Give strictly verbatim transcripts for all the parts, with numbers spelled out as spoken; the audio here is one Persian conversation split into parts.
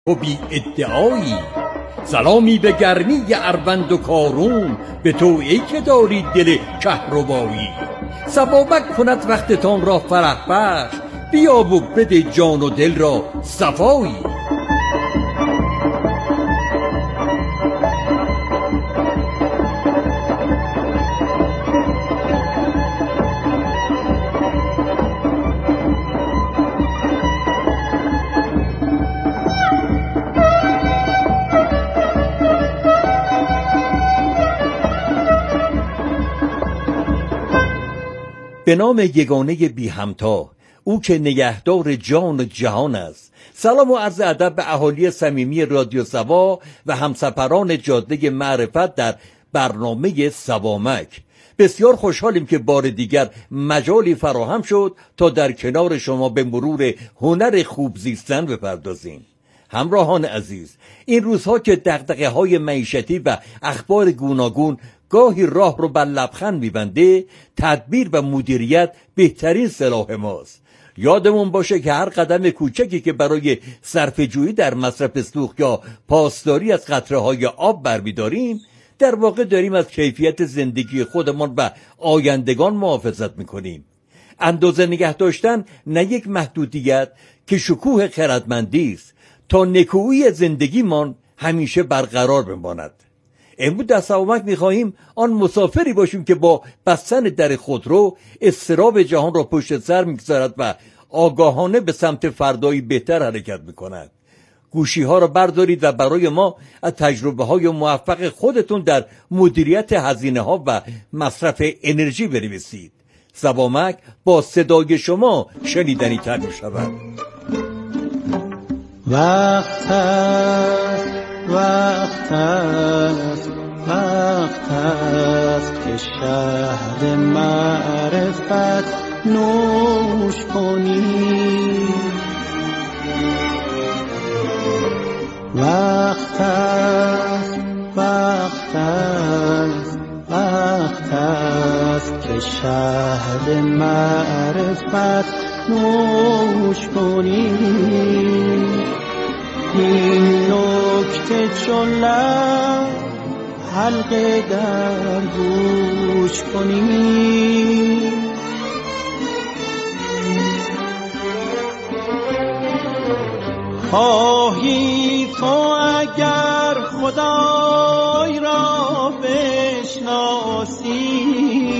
و بی ادعایی. سلامی به گرمی اروند و کارون، به تو ای که داری دل کهربایی. سبابک کند وقتتان را فرح بخش، بیا و بده جان و دل را صفایی. به نام یگانه بی همتا، او که نگهدار جان و جهان است. سلام و عرض ادب به اهالی صمیمی رادیو سوا و همسفران جاده معرفت در برنامه سوامک. بسیار خوشحالیم که بار دیگر مجالی فراهم شد تا در کنار شما به مرور هنر خوب زیستن بپردازیم. همراهان عزیز، این روزها که دغدغه های معیشتی و اخبار گوناگون گاهی راه رو بر لبخند میبنده، تدبیر و مدیریت بهترین سلاح ماست. یادمون باشه که هر قدم کوچکی که برای صرفه‌جویی در مصرف سوخت یا پاسداری از قطره‌های آب برمیداریم، در واقع داریم از کیفیت زندگی خودمان و آیندگان محافظت میکنیم. اندازه نگه داشتن نه یک محدودیت که شکوه خردمندی است تا نکویی زندگیمان همیشه برقرار بماند. امروز در سوامک می‌خواهیم آن مسافری باشیم که با بستن در خودرو اضطراب جهان را پشت سر می‌گذارد و آگاهانه به سمت فردایی بهتر حرکت می‌کند. گوشی‌ها را بردارید و برای ما از تجربه‌های موفق خودتون در مدیریت هزینه‌ها و مصرف انرژی بنویسید. سوامک با صدای شما شنیدنی‌تر می‌شود. وقت است، وقت است، وقت است که شهد معرفت نوش کنی. وقت است، وقت است، وقت است که شهد معرفت نوش کنی. این نکته چون لب حلقه در گوش کنی. خواهی تو اگر خدای را بشناسی،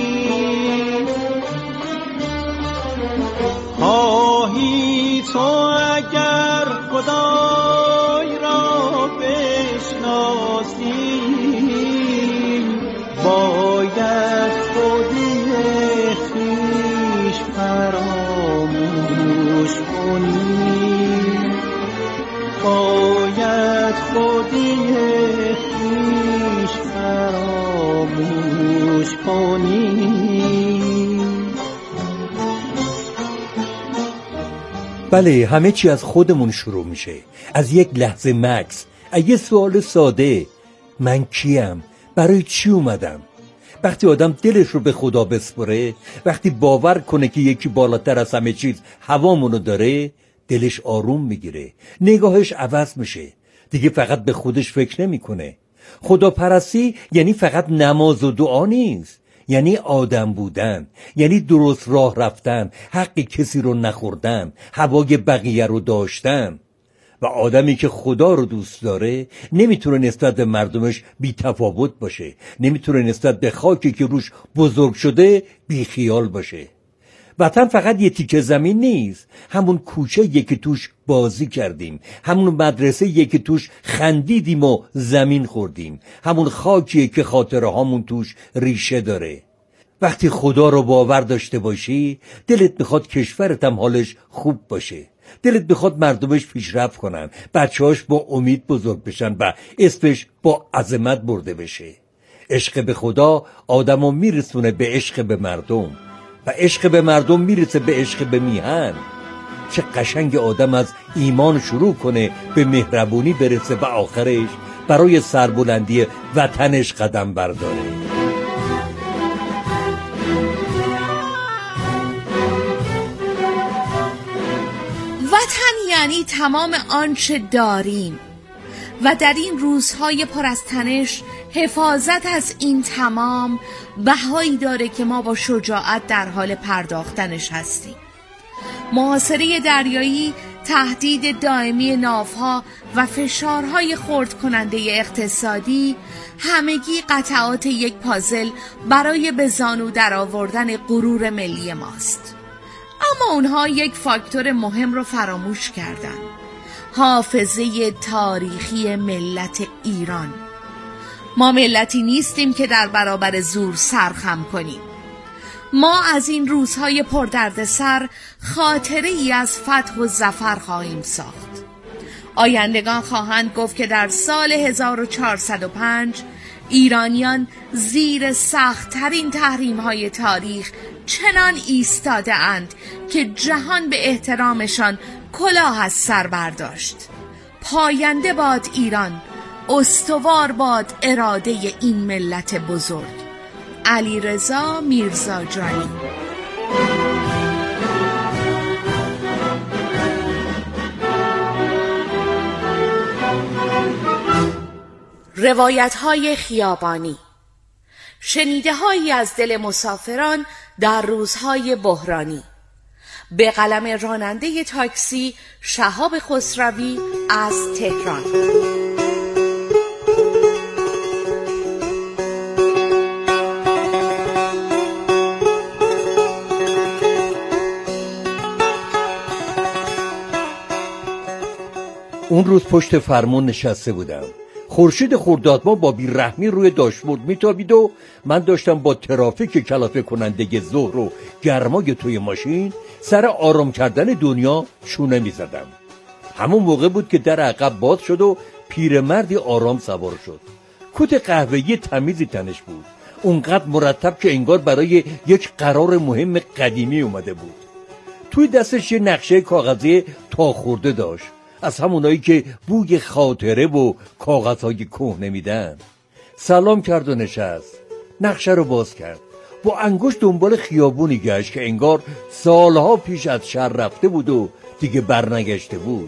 خواهی تو اگر خدای را بشناسی، باید خودی خویش فراموش کنی. باید خودی خویش فراموش کنی. بله، همه چی از خودمون شروع میشه، از یک لحظه مکس، از یه سوال ساده: من کیم؟ برای چی اومدم؟ وقتی آدم دلش رو به خدا بسپره، وقتی باور کنه که یکی بالاتر از همه چیز هوامونو داره، دلش آروم میگیره، نگاهش عوض میشه، دیگه فقط به خودش فکر نمیکنه. خدا پرستی یعنی فقط نماز و دعا نیست، یعنی آدم بودن، یعنی درست راه رفتن، حق کسی رو نخوردن، هوای بقیه رو داشتن. و آدمی که خدا رو دوست داره نمیتونه نسبت به مردمش بی تفاوت باشه، نمیتونه نسبت به خاکی که روش بزرگ شده بی خیال باشه. وطن فقط یه تیکه زمین نیست، همون کوچه یکی توش بازی کردیم، همون مدرسه یکی توش خندیدیم و زمین خوردیم، همون خاکیه که خاطره هامون توش ریشه داره. وقتی خدا رو باور داشته باشی، دلت میخواد کشورت هم حالش خوب باشه، دلت میخواد مردمش پیشرفت کنن، بچه‌هاش با امید بزرگ بشن و اسمش با عظمت برده بشه. عشق به خدا آدمو میرسونه به عشق به مردم و عشق به مردم میرسه به عشق به میهن. چه قشنگ آدم از ایمان شروع کنه به مهربونی برسه و آخرش برای سربلندی وطنش قدم برداره. وطن یعنی یعنی تمام آنچه داریم، و در این روزهای پر از تنش حفاظت از این تمام بهایی داره که ما با شجاعت در حال پرداختنش هستیم. محاصره دریایی، تهدید دائمی ناوها و فشارهای خرد کننده اقتصادی همگی قطعات یک پازل برای به زانو در آوردن غرور ملی ماست. اما اونها یک فاکتور مهم رو فراموش کردن: حافظه تاریخی ملت ایران. ما ملتی نیستیم که در برابر زور سرخم کنیم. ما از این روزهای پردردسر خاطره ای از فتح و ظفر خواهیم ساخت. آیندگان خواهند گفت که در سال هزار و چهارصد و پنج ایرانیان زیر سخت‌ترین تحریم‌های تاریخ چنان ایستاده اند که جهان به احترامشان کلاه از سر برداشت. پاینده باد ایران، استوار باد اراده این ملت بزرگ. علیرضا میرزاجانی. روایت‌های خیابانی. شنیده‌هایی از دل مسافران در روزهای بحرانی. به قلم راننده تاکسی شهاب خسروی از تهران. اون روز پشت فرمون نشسته بودم. خورشید خردادماه با بیرحمی روی داشبورد میتابید و من داشتم با ترافیک کلافه کننده ظهر و گرمای توی ماشین سر آرام کردن دنیا شونه میزدم. همون موقع بود که در عقب باز شد و پیرمردی آرام سوار شد. کت قهوه‌ای تمیزی تنش بود، اونقدر مرتب که انگار برای یک قرار مهم قدیمی اومده بود. توی دستش یه نقشه کاغذی تا خورده داشت، از همونایی که بوی خاطره و کاغذهای کهنه میدن. سلام کرد و نشست. نقشه رو باز کرد. با انگشت دنبال خیابونی گشت که انگار سالها پیش از شهر رفته بود و دیگه برنگشته بود.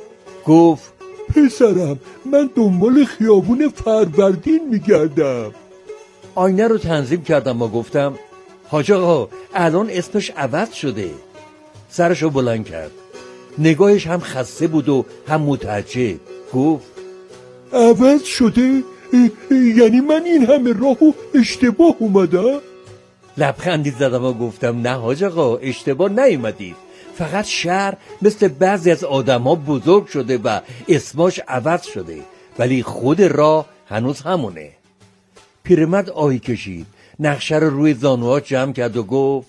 گفت پسرم، من دنبال خیابون فروردین میگردم. آینه رو تنظیم کردم و گفتم حاج آقا الان اسمش عوض شده. سرشو بلند کرد. نگاهش هم خسته بود و هم متعجب. گفت عوض شده؟ یعنی من این همه راهو اشتباه اومدم؟ لبخندی زدم و گفتم نه حاج آقا، اشتباه نیومدید، فقط شهر مثل بعضی از آدم ها بزرگ شده و اسماش عوض شده، ولی خود راه هنوز همونه. پیرمرد آهی کشید، نقشه رو روی زانوها جمع کرد و گفت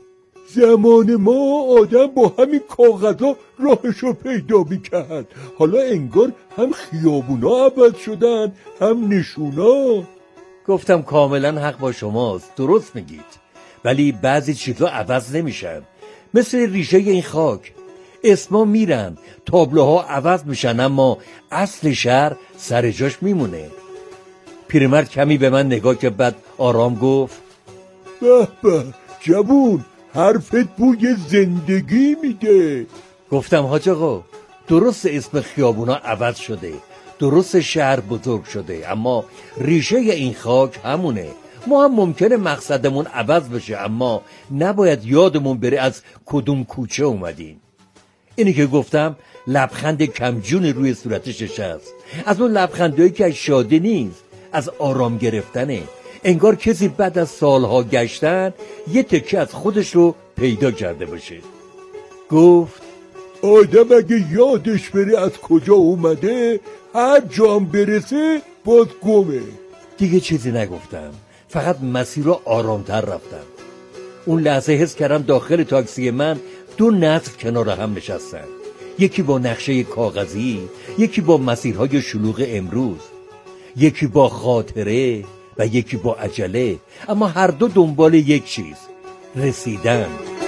زمان ما آدم با همین کاغذها راهشو پیدا میکرد، حالا انگار هم خیابونا عوض شدن هم نشونا. گفتم کاملا حق با شماست، درست میگید، ولی بعضی چیزا عوض نمیشن، مثل ریشه این خاک. اسما میرن، تابلوها عوض میشن، اما اصل شهر سر جاش میمونه. پیرمرد کمی به من نگاه که بعد آرام گفت به به جوون، حرفت بوی زندگی میده. گفتم حاج آقا درست اسم خیابونا عوض شده، درست شهر بزرگ شده، اما ریشه این خاک همونه. ما هم ممکنه مقصدمون عوض بشه، اما نباید یادمون بره از کدوم کوچه اومدیم. اینی که گفتم لبخند کمجون روی صورتش نشست، از اون لبخندایی که از شادی نیست، از آرام گرفتنه. انگار کسی بعد از سالها گشتن یه تکه از خودش رو پیدا کرده باشه. گفت آدم اگه یادش بره از کجا اومده، هر جام برسه باز گمه. دیگه چیزی نگفتم، فقط مسیر رو آرامتر رفتم. اون لحظه حس کردم داخل تاکسی من دو نسل کنار هم نشستن، یکی با نقشه کاغذی، یکی با مسیرهای شلوغ امروز، یکی با خاطره و یکی با عجله، اما هر دو دنبال یک چیز، رسیدن.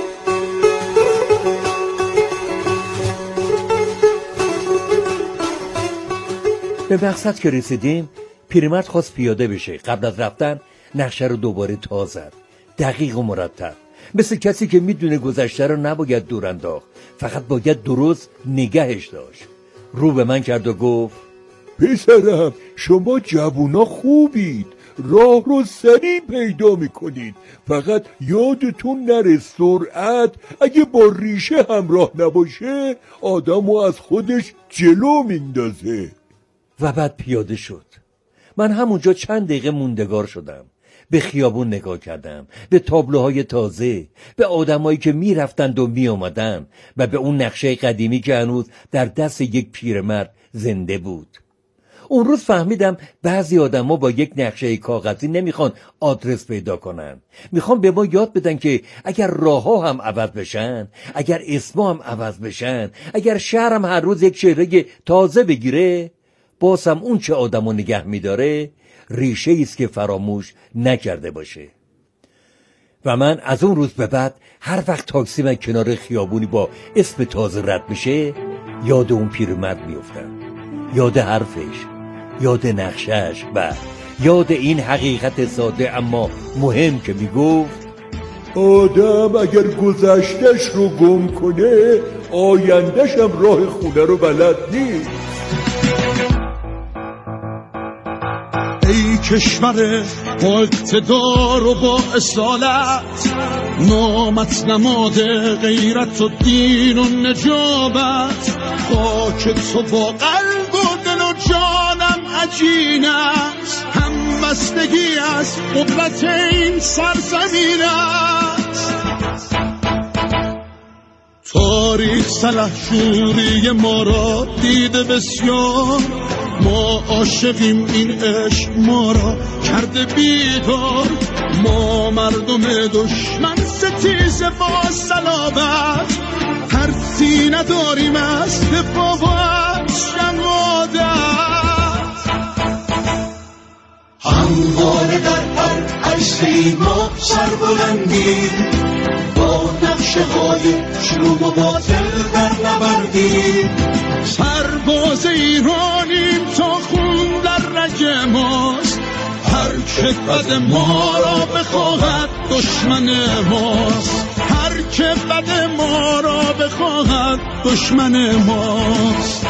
به مقصد که رسیدیم، پیرمرد خواست پیاده بشه. قبل از رفتن نقشه رو دوباره تا زد، دقیق و مرتب. مثل کسی که میدونه گذشته رو نباید دور انداخت، فقط باید درست نگهش داشت. رو به من کرد و گفت پسرم شما جوونا خوبید، راه رو سریع پیدا میکنید، فقط یادتون نره سرعت اگه با ریشه همراه نباشه آدمو از خودش جلو میندازه. و بعد پیاده شد. من همونجا چند دقیقه موندگار شدم. به خیابون نگاه کردم، به تابلوهای تازه، به آدمایی که می رفتند و می آمدن و به اون نقشه قدیمی که هنوز در دست یک پیرمرد زنده بود. اون روز فهمیدم بعضی آدما با یک نقشه کاغذی نمیخوان آدرس پیدا کنن، میخوان به ما یاد بدن که اگر راهها هم عوض بشن، اگر اسما هم عوض بشن، اگر شهرم هر روز یک چهره تازه بگیره، باز هم اون چه آدمو نگه میداره ریشه ایست که فراموش نکرده باشه. و من از اون روز به بعد هر وقت تاکسی من کنار خیابونی با اسم تازه رد میشه یاد اون پیرمرد میافتم، یاد حرفش، یاد نقشش و یاد این حقیقت ساده اما مهم که میگفت آدم اگر گذشتش رو گم کنه آیندهش هم راه خونه رو بلد نیست. ای کشور با اقتدار و با اصالت، نامت نماده غیرت و دین و نجابت، خاک تو با قلب و دل و جانم عجین است، هم بستگی از قدرت این سرزمین است. تاریخ سلحشوری ما را دیده بسیار، ما عاشقیم این عشق ما را کرده بیدار، ما مردم دشمن ستیزه با صلابت، ترسی نداریم از دفاع و از شهادت. همواره در هر عرصه‌ای ما سربلندیم، با نقشه های شلوغ و باطل در نبردیم، سرباز ایرانیم تا خون در رگ ماست، هر که بد ما را بخواهد دشمن ماست، هر که بد ما را بخواهد دشمن ماست.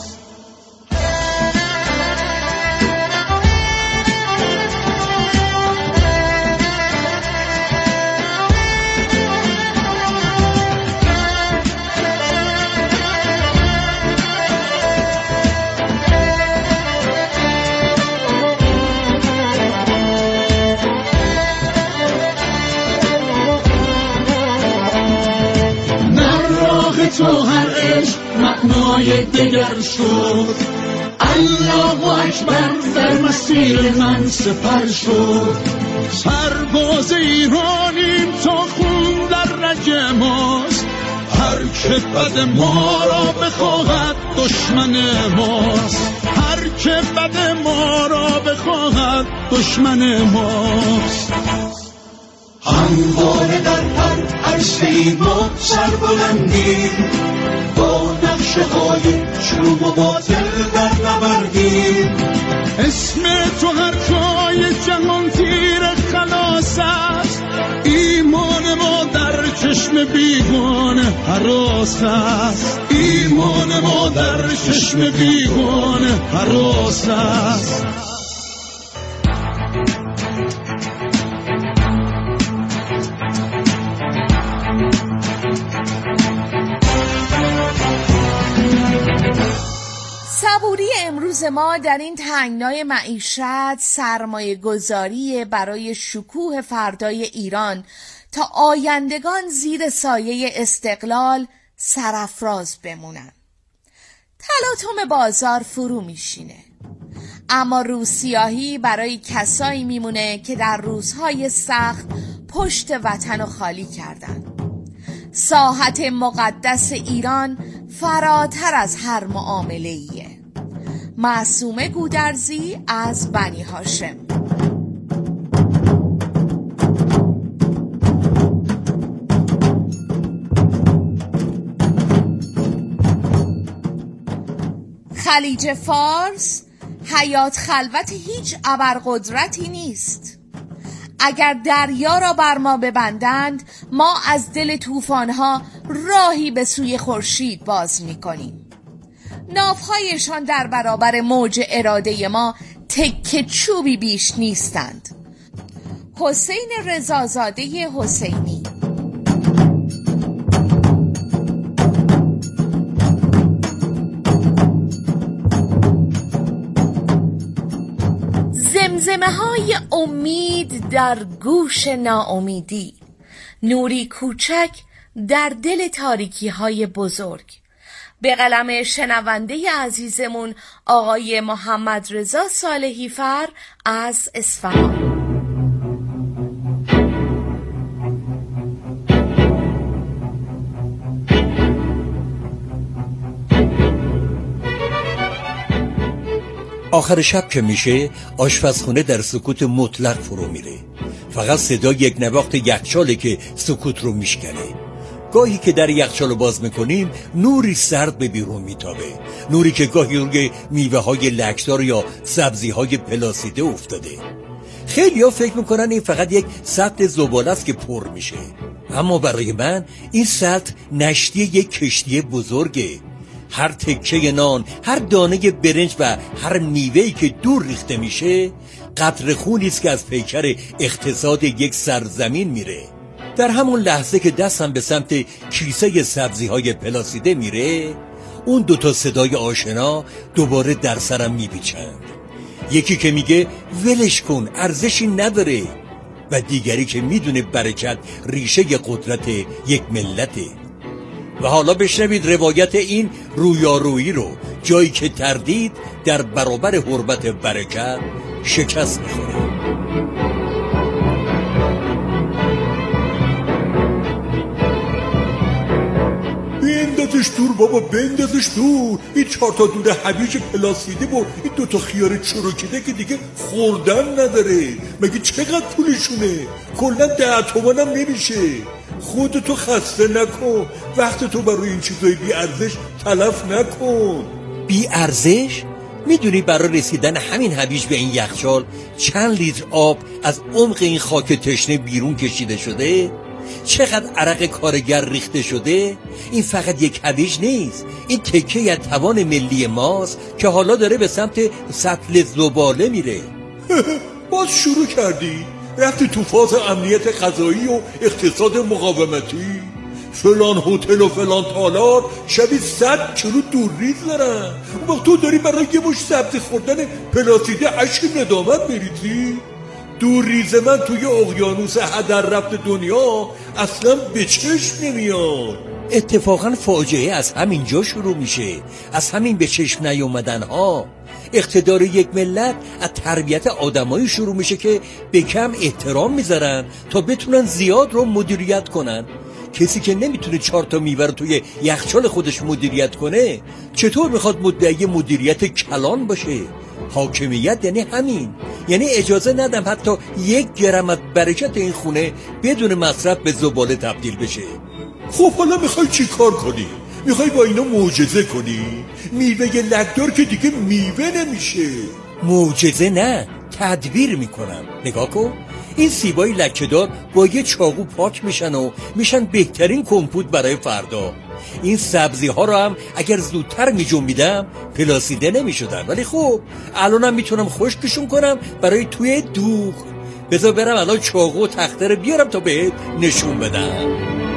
تو هر عشق معنای دگر شد، الله اکبر در مسیر من سپر شد، سرباز ایرانیم تا خون در رگ ماست، هر که بد ما را بخواهد دشمن ماست، هر که بد ما را بخواهد دشمن ماست. همواره در هر عرصه‌ای ما سربلندیم، با نقشه های شلوغ و باطل در نبردیم، اسم تو هر جای جهان تیر خلاص است، ایمان ما در چشم بیگانه هراس است، ایمان ما در چشم بیگانه هراس است. صبوری امروز ما در این تنگنای معیشت سرمایه گذاری برای شکوه فردای ایران تا آیندگان زیر سایه استقلال سرافراز بمونن. تلاطم بازار فرو میشینه، اما روسیاهی برای کسایی میمونه که در روزهای سخت پشت وطن رو خالی کردن. ساحت مقدس ایران فراتر از هر معامله‌ایه. معصومه گودرزی از بنی هاشم. خلیج فارس حیات خلوت هیچ ابرقدرتی نیست، اگر دریا را بر ما ببندند ما از دل طوفان‌ها راهی به سوی خورشید باز می‌کنیم. ناف‌هایشان در برابر موج اراده ما تکه چوبی بیش نیستند. حسین رضازاده حسینی. زمزمه های امید در گوش ناامیدی، نوری کوچک در دل تاریکی های بزرگ، به قلم شنونده عزیزمون آقای محمد رضا صالحی فر از اصفهان. آخر شب که میشه آشپزخونه در سکوت مطلق فرو میره. فقط صدای یک نواخت یخچاله که سکوت رو میشکنه. گاهی که در یخچال رو باز میکنیم نوری سرد به بیرون میتابه، نوری که گاهی روی میوه های لکدار یا سبزی های پلاسیده افتاده. خیلی ها فکر میکنن این فقط یک سطل زباله است که پر میشه، اما برای من این سطل نشتی یک کشتی بزرگه. هر تکه نان، هر دانه برنج و هر میوه‌ای که دور ریخته میشه قطره خونی است که از پیکر اقتصاد یک سرزمین میره. در همون لحظه که دستم به سمت کیسه سبزی‌های پلاسیده میره، اون دوتا صدای آشنا دوباره در سرم میپیچند. یکی که میگه ولش کن ارزشی نداره، و دیگری که میدونه برکت ریشه قدرت یک ملته. و حالا بشنوید روایت این رویارویی رو، جایی که تردید در برابر حرمت برکت شکست میخوره. بندازش دور بابا، بندازش دور. این چهار تا دونه هویج پلاسیده و این دوتا خیار چروکیده که دیگه خوردن نداره. مگه چقدر پولشونه؟ کلا ده تومنم نمیشه. خودتو خسته نکن، وقت تو برای این چیزای بی ارزش تلف نکن. بی ارزش؟ میدونی برای رسیدن همین هویج به این یخچال چند لیتر آب از عمق این خاک تشنه بیرون کشیده شده؟ چقدر عرق کارگر ریخته شده؟ این فقط یک هویج نیست، این تکه از توان ملی ماست که حالا داره به سمت سطل زباله میره. باز شروع کردی؟ رفتی تو فاز امنیت غذایی و اقتصاد مقاومتی؟ فلان هتل و فلان تالار شبیه صد کیلو دور ریز دارن، اون وقت تو داری برای یه مش سبزی خوردن پلاسیده اشک ندامت میریزی؟ دور ریز من توی اقیانوس هدر رفت دنیا اصلا به چشم نمیاد. اتفاقا فاجعه از همین جا شروع میشه، از همین به چشم نیومدن ها. اقتدار یک ملت از تربیت آدمایی شروع میشه که به کم احترام میذارن تا بتونن زیاد رو مدیریت کنن. کسی که نمیتونه چهار تا میوه رو توی یخچال خودش مدیریت کنه چطور میخواد مدعی مدیریت کلان باشه؟ حاکمیت یعنی همین، یعنی اجازه ندم حتی یک گرم از برکت این خونه بدون مصرف به زباله تبدیل بشه. خب حالا میخوای چی کار کنی؟ میخوای با اینا معجزه کنی؟ میوه لکدار که دیگه میوه نمیشه. معجزه نه، تدبیر میکنم. نگاه کن، این سیبای لکه‌دار با یه چاقو پاک میشن و میشن بهترین کمپوت برای فردا. این سبزی ها رو هم اگر زودتر میجنبیدم پلاسیده نمیشدن، ولی خب الانم میتونم خشکشون کنم برای توی دوغ. بذار برم الان چاقو و تخته رو بیارم تا بهت نشون بدم.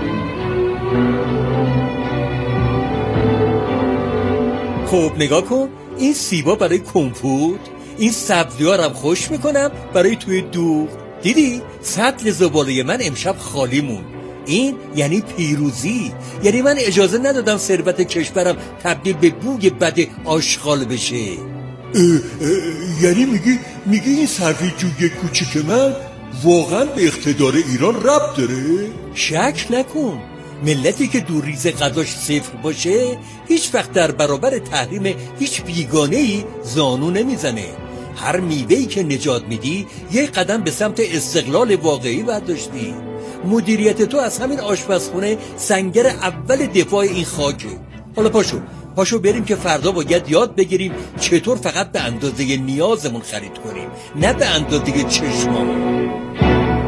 خب نگاه کن، این سیبا برای کمپوت، این سبزی ها رو هم خشک میکنم برای توی دوغ. دیدی؟ سطل زباله من امشب خالی مون. این یعنی پیروزی، یعنی من اجازه ندادم ثروت کشورم تبدیل به بوی بد آشغال بشه. اه اه یعنی میگی میگی این صرفه جوی کوچیک من واقعا به اقتدار ایران ربط داره؟ شک نکن، ملتی که دور ریز غذاش صفر باشه هیچ وقت در برابر تحریم هیچ بیگانه‌ای زانو نمیزنه. هر میوه‌ای که نجات میدی یک قدم به سمت استقلال واقعی برداشتی. مدیریت تو از همین آشپزخونه سنگر اول دفاع این خاکه. حالا پاشو پاشو بریم که فردا باید یاد بگیریم چطور فقط به اندازه نیازمون خرید کنیم، نه به اندازه چشمامون.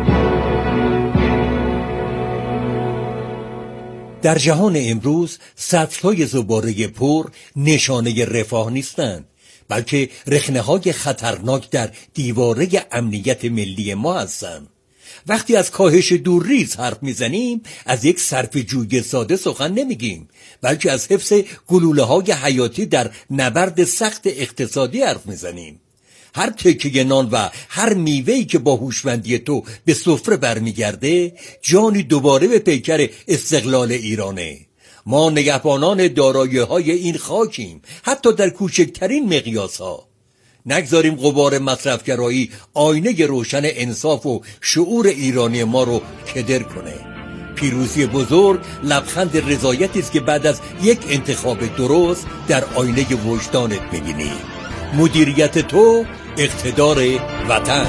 در جهان امروز سطل‌های زباله پر نشانه رفاه نیستند، بلکه رخنه‌های خطرناک در دیواره امنیت ملی ما هستند. وقتی از کاهش دورریز حرف میزنیم از یک صرفه‌جویی ساده سخن نمیگیم، بلکه از حفظ گلوله‌های حیاتی در نبرد سخت اقتصادی حرف میزنیم. هر تکه نان و هر میوه‌ای که با هوشمندی تو به سفره برمیگرده جانی دوباره به پیکر استقلال ایرانه. ما نگهبانان دارایی‌های این خاکیم، حتی در کوچکترین مقیاس‌ها. نگذاریم غبار مصرفگرایی آینه روشن انصاف و شعور ایرانی ما رو کدر کنه. پیروزی بزرگ لبخند رضایتی است که بعد از یک انتخاب درست در آینه وجدانت می‌بینی. مدیریت تو، اقتدار وطن.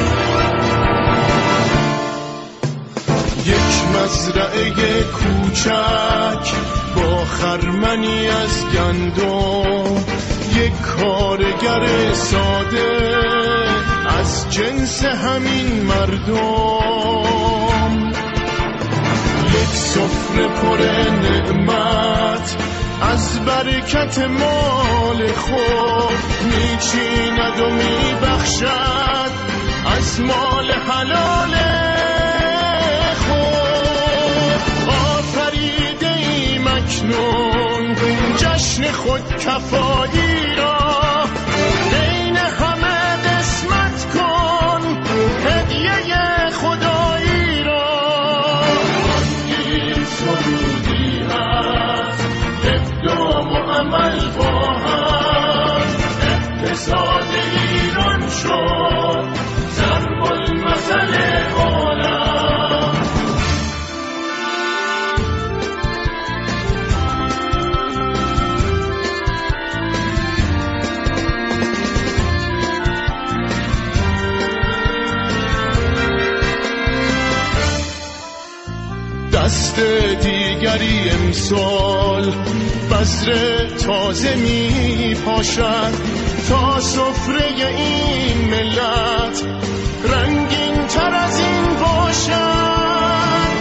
یک مزرعه کوچک با خرمنی از گندم، یک کارگر ساده از جنس همین مردم، یک سفره پر نعمت از برکت مال خود، میچیند و میبخشد از مال حلال خود. آفریده ایم اکنون جشن خود کفایی را، بین همه قسمت کن هدیه خدایی را. این سرودی هست اقدام و عمل با هم، اقتصاد ایران شد ضرب المثل عالم. دست دیگری امسال بذر تازه می پاشد تا سفره این ملت رنگین تر از این باشد.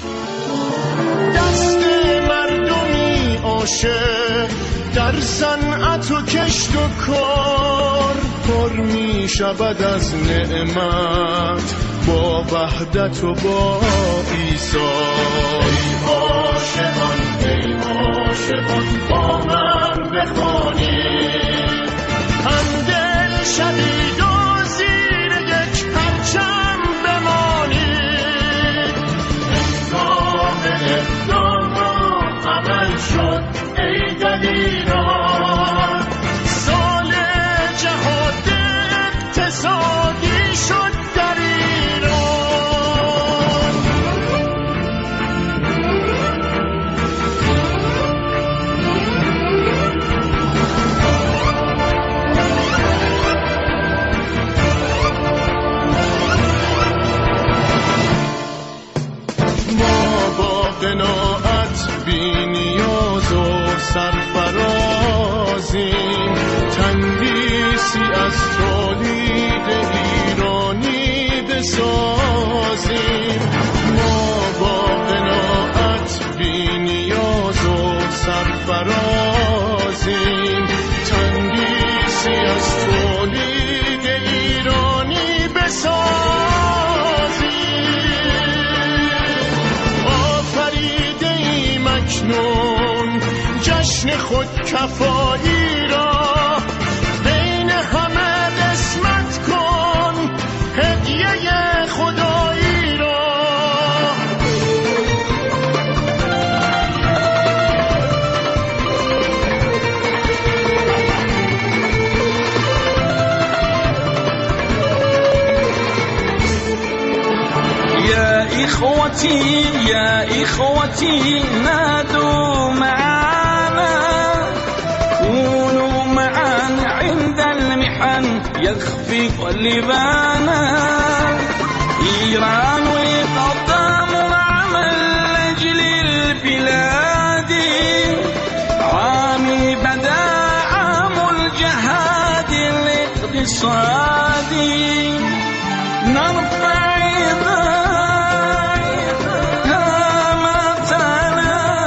دست مردمی عاشق در صنعت و کشت و کار پر می شود از نعمت با وحدت و با ایثار. ای عاشقان ای عاشقان با من بخوانید، همدل شوید و زیر یک پرچم بمانید. اقدام اقدام و عمل شد ای دلیران، سال جهاد اقتصادی شد در ایران. ما با قناعت بی نیاز و سرفرازیم، تندیسی از تولید ایرانی بسازیم. ما با قناعت بی نیاز و سرفرازیم، تندیسی از تولید ایرانی بسازیم. آفریده ایم اکنون جشن خود کفایی را، بین همه قسمت کن هدیه خدایی را. يا إخوتي يا إخوتي نادوا معنا، كونوا معا عند المحن يخفق لبانا. إيران تقام العمل لأجل البلاد، عامي بدا عام الجهاد الاقتصادي. نرفع هامتنا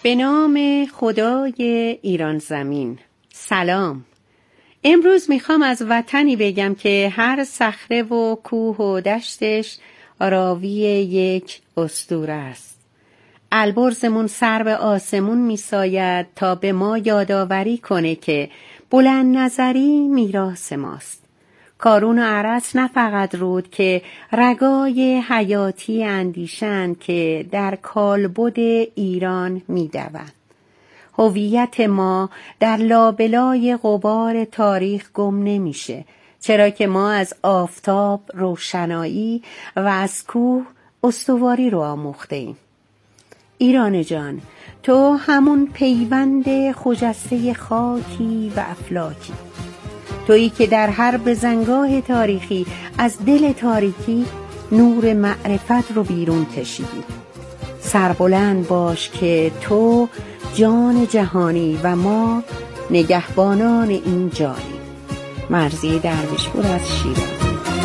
به نام خدای ایران زمین. سلام. امروز میخوام از وطنی بگم که هر صخره و کوه و دشتش راوی یک اسطوره است. البرزمون سر به آسمون میساید تا به ما یادآوری کنه که بلند نظری میراث ماست. کارون و عرس نه فقط رود که رگای حیاتی اندیشند که در کالبد ایران میدوند. هویت ما در لابلای غبار تاریخ گم نمیشه، چرا که ما از آفتاب روشنایی و از کوه استواری رو آموخته ایم. ایران جان، تو همون پیوند خجسته خاکی و افلاکی، تویی که در هر بزنگاه تاریخی از دل تاریکی نور معرفت رو بیرون کشیدی. سربلند باش که تو جان جهانی و ما نگهبانان این جانی. مرضیه درویشپور از شیراز.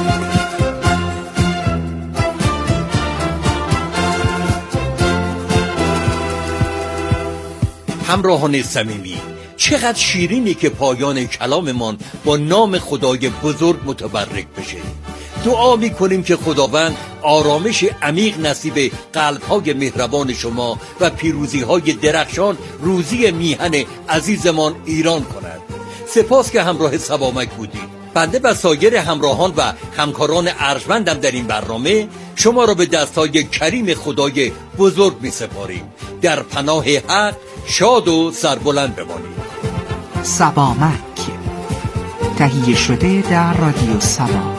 همراهان صمیمی، چقدر شیرینی که پایان کلاممان با نام خدای بزرگ متبرک بشه. دعا میکنیم که خداوند آرامش عمیق نصیب قلب‌های مهربان شما و پیروزی‌های درخشان روزی میهن عزیزمان ایران کند. سپاس که همراه سوامک بودید. بنده و سایر همراهان و همکاران ارجمندم در این برنامه شما را به دستای کریم خدای بزرگ میسپاریم. در پناه حق شاد و سربلند بمانید. سوامک، تهیه شده در رادیو سبا.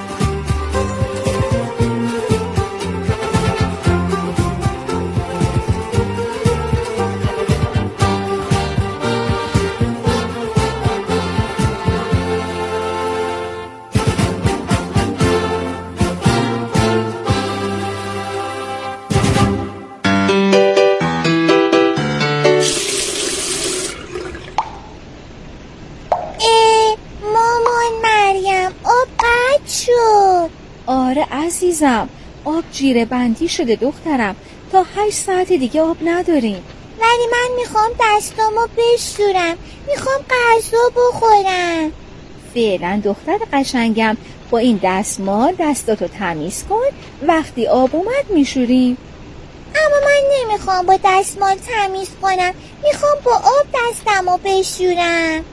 آره عزیزم، آب جیره بندی شده دخترم. تا هشت ساعت دیگه آب نداریم. ولی من میخوام دستامو بشورم، میخوام غذا بخورم. فعلا دختر قشنگم، با این دستمال دستاتو تمیز کن، وقتی آب اومد میشوریم. اما من نمیخوام با دستمال تمیز کنم، میخوام با آب دستمو بشورم.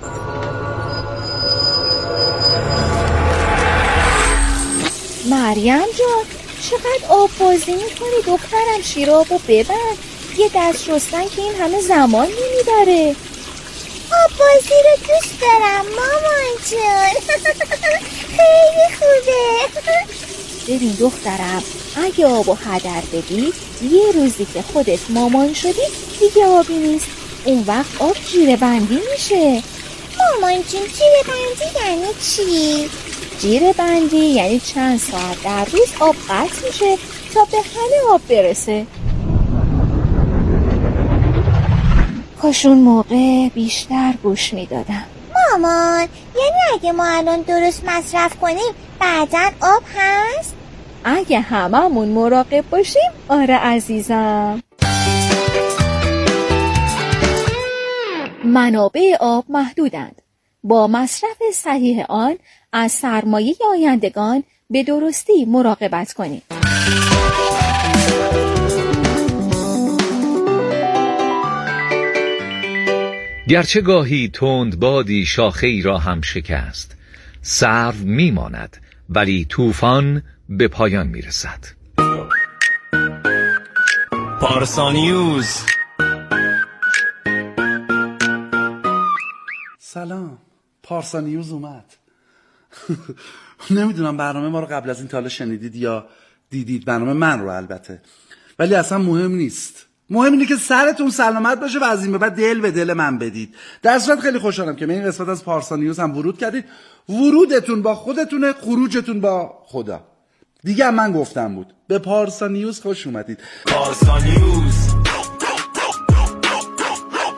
مریم جان، چقدر آب بازی میکنی دخترم؟ شیرابو ببند، یه دست شستن که این همه زمان نمیبره. آب بازی رو دوست دارم مامان جان. خیلی خوبه. ببین دخترم، اگه آبو هدر بدی، یه روزی که خودت مامان شدی دیگه آبی نیست. اون وقت آب جیره بندی میشه. مامان جون، جیره بندی یعنی چی؟ جیره بندی یعنی چند ساعت در روز آب قطع میشه تا به همه آب برسه. کاش اون موقع بیشتر گوش میدادم. مامان، یعنی اگه ما الان درست مصرف کنیم بعداً آب هست؟ اگه هممون مراقب باشیم آره عزیزم. منابع آب محدودند. با مصرف صحیح آن از سرمایه آیندگان به درستی مراقبت کنید. گرچه گاهی تند بادی شاخه ای را هم شکست، سرو میماند ولی طوفان به پایان میرسد. پارسا نیوز. سلام، پارسا نیوز اومد. نمیدونم برنامه ما رو قبل از این تا حالا شنیدید یا دیدید، برنامه من رو البته، ولی اصلا مهم نیست. مهم اینه که سرتون سلامت باشه و از این به بعد دل به دل من بدید. در صورت خیلی خوشحالم که به این قسمت از پارسا نیوز هم ورود کردید. ورودتون با خودتونه، خروجتون با خدا. دیگه من گفتم بود. به پارسا نیوز خوش اومدید. پارسا نیوز.